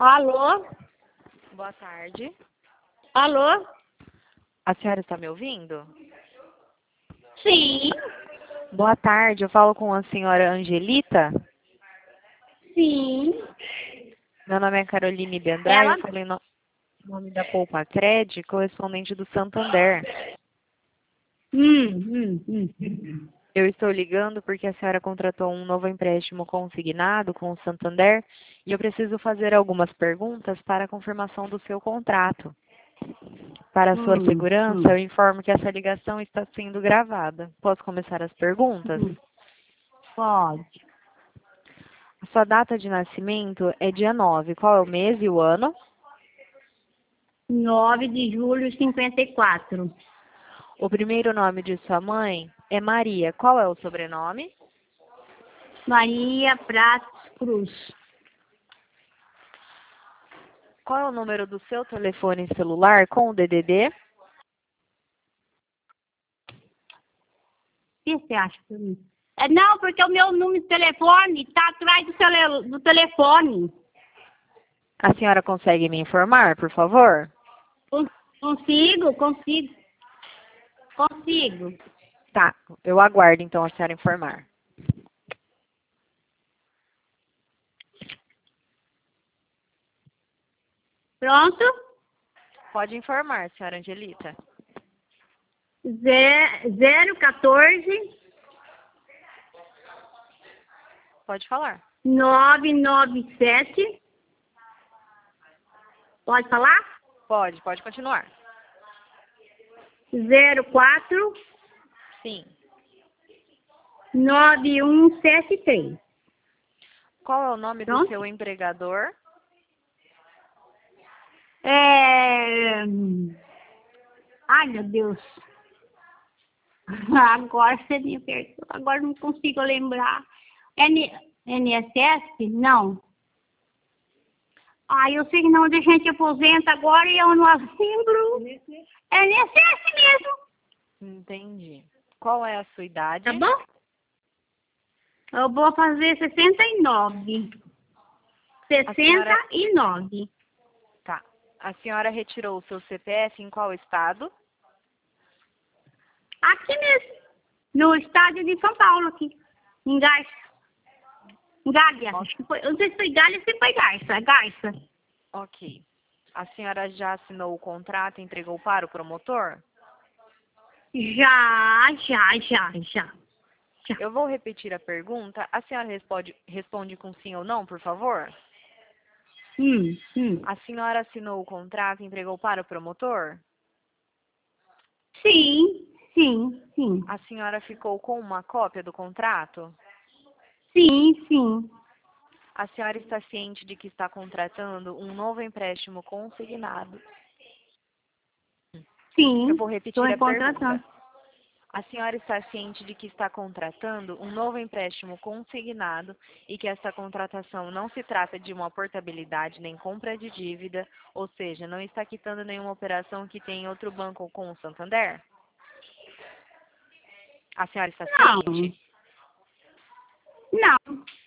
Alô? Boa tarde. Alô? A senhora está me ouvindo? Sim. Boa tarde, eu falo com a senhora Angelita. Sim. Meu nome é Caroline Bendrai, Ela? eu falei no nome da Poupa Cred, correspondente do Santander. Eu estou ligando porque a senhora contratou um novo empréstimo consignado com o Santander e eu preciso fazer algumas perguntas para a confirmação do seu contrato. Para a sua segurança, eu informo que essa ligação está sendo gravada. Posso começar as perguntas? Pode. A sua data de nascimento é dia 9. Qual é o mês e o ano? 9 de julho, 54. O primeiro nome de sua mãe é Maria. Qual é o sobrenome? Maria Pratos Cruz. Qual é o número do seu telefone celular com o DDD? O que você acha por mim? Não, porque o meu número de telefone está atrás do telefone. A senhora consegue me informar, por favor? Consigo. Tá, eu aguardo então a senhora informar. Pronto? Pode informar, senhora Angelita. 014 Pode falar. 997. Pode falar? Pode continuar. 04 Sim. 9173. Qual é o nome do Pronto? seu empregador? Ai, meu Deus. Agora você me perguntou. Agora não consigo lembrar. NSS? Não. Eu sei que não, a gente aposenta agora e eu não lembro. NSS mesmo. Entendi. Qual é a sua idade? Tá bom? Eu vou fazer 69. 69. Tá. A senhora retirou o seu CPF em qual estado? Aqui mesmo. No estádio de São Paulo, aqui. Em Garça. Gália. Acho que foi. Eu não sei se foi Gália ou se foi Garça. Garça. Ok. A senhora já assinou o contrato e entregou para o promotor? Já. Eu vou repetir a pergunta. A senhora responde com sim ou não, por favor? A senhora assinou o contrato e entregou para o promotor? Sim. A senhora ficou com uma cópia do contrato? Sim. A senhora está ciente de que está contratando um novo empréstimo consignado? Sim. Eu vou repetir Estou a contratando. pergunta. A senhora está ciente de que está contratando um novo empréstimo consignado e que essa contratação não se trata de uma portabilidade nem compra de dívida, ou seja, não está quitando nenhuma operação que tem em outro banco com o Santander? A senhora está ciente? Não.